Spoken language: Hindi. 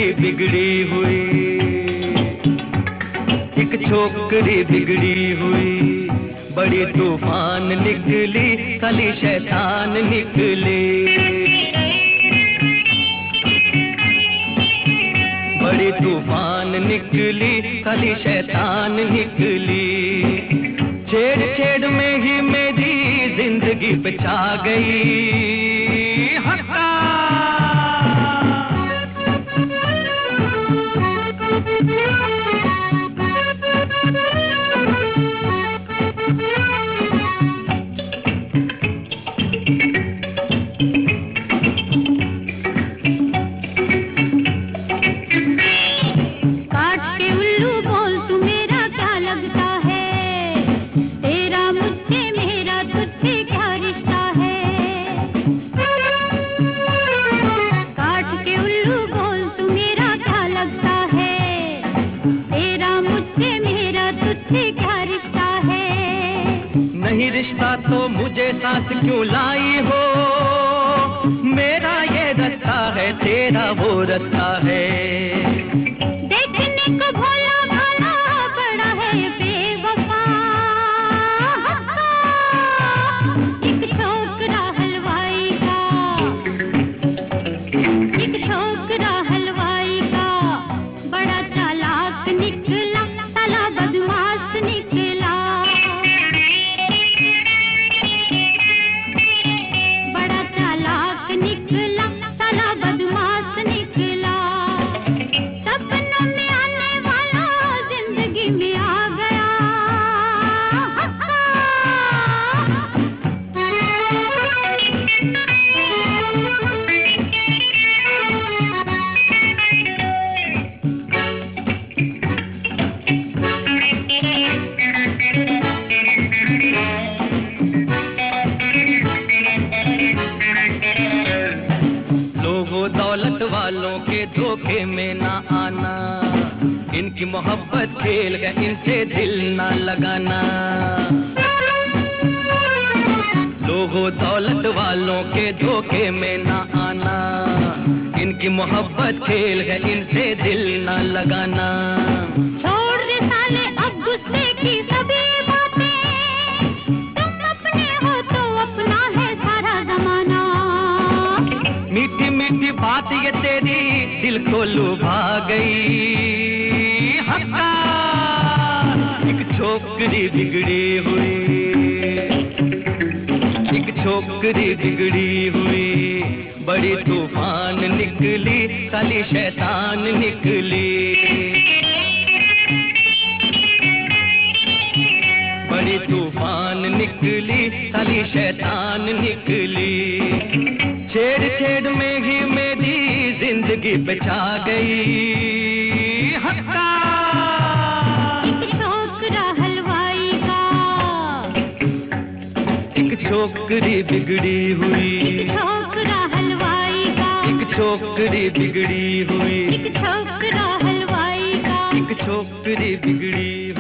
छोकरी बिगड़ी हुई, एक छोकरी बिगड़ी हुई, बड़ी तूफान निकली, खाली शैतान निकली। बड़ी तूफान निकली, खाली शैतान निकली। छेड़ छेड़ में ही मेरी जिंदगी पे छा गई। नहीं रिश्ता तो मुझे साथ क्यों लाई हो, मेरा ये रास्ता है, तेरा वो रास्ता है। देखने को भोला भाला बड़ा है बेवफा, एक छोकरा हलवाई का, एक छोकरा हलवाई का, बड़ा चालाक निकला, साला बदमाश निकला। निकला साला बदमाश निकला, सपनों में आने वाला जिंदगी में आ गया। दौलत वालों के धोखे में ना आना, इनकी मोहब्बत खेल है, इनसे दिल ना लगाना। लोगों दौलत वालों के धोखे में ना आना, इनकी मोहब्बत खेल है, इनसे दिल ना लगाना। छोड़ दे साले अब गुस्से की सभी बातें, तुम अपने हो तो अपना है सारा जमाना। मीठी मीठी बात ये तेरी दिल को लुभा गई। हक्का एक छोकरी बिगड़ी हुई, एक छोकरी बिगड़ी हुई, बड़ी तूफान निकली, खाली शैतान निकली। बड़ी तूफान निकली, खाली शैतान निकली। छेड़ छेड़ में ही मेरी जिंदगी पे छा गई। हक्का एक छोकरा हलवाई का, एक छोकरी बिगड़ी हुई, एक छोकरा हलवाई का, एक छोकरी बिगड़ी हुई, एक छोकरा हलवाई का, एक छोकरी बिगड़ी